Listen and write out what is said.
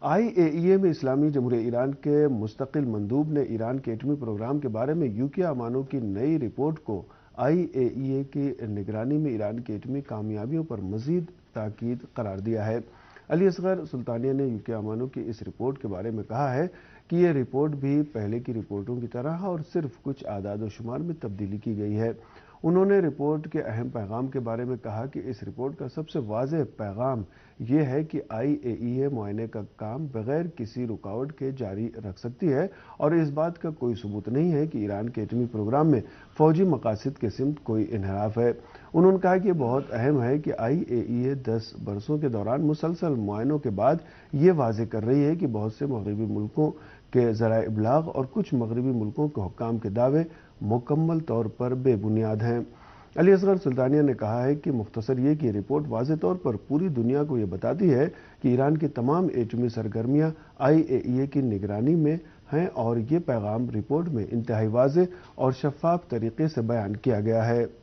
IAEA میں اسلامی جمہوریہ ایران کے مستقل مندوب نے ایران کے ایٹمی پروگرام کے بارے میں UK امانوں کی نئی رپورٹ کو IAEA کی نگرانی میں ایران کی ایٹمی کامیابیوں پر مزید تاکید قرار دیا ہے۔ علی اصغر سلطانیہ نے UK امانوں کی اس رپورٹ کے بارے میں کہا ہے کہ یہ رپورٹ بھی پہلے کی رپورٹوں کی طرح اور صرف کچھ اعداد و شمار میں تبدیلی کی گئی ہے۔ انہوں نے رپورٹ کے اہم پیغام کے بارے میں کہا کہ اس رپورٹ کا سب سے واضح پیغام یہ ہے کہ IAEA معائنے کا کام بغیر کسی رکاوٹ کے جاری رکھ سکتی ہے اور اس بات کا کوئی ثبوت نہیں ہے کہ ایران کے ایٹمی پروگرام میں فوجی مقاصد کے سمت کوئی انحراف ہے۔ انہوں نے کہا کہ یہ بہت اہم ہے کہ IAEA 10 برسوں کے دوران مسلسل معائنوں کے بعد یہ واضح کر رہی ہے کہ بہت سے مغربی ملکوں کے ذرائع ابلاغ اور کچھ مغربی ملکوں کے حکام کے دعوے مکمل طور پر بے بنیاد ہیں۔ علی اصغر سلطانیہ نے کہا ہے کہ مختصر یہ کہ رپورٹ واضح طور پر پوری دنیا کو یہ بتاتی ہے کہ ایران کی تمام ایٹمی سرگرمیاں IAEA کی نگرانی میں ہیں اور یہ پیغام رپورٹ میں انتہائی واضح اور شفاف طریقے سے بیان کیا گیا ہے۔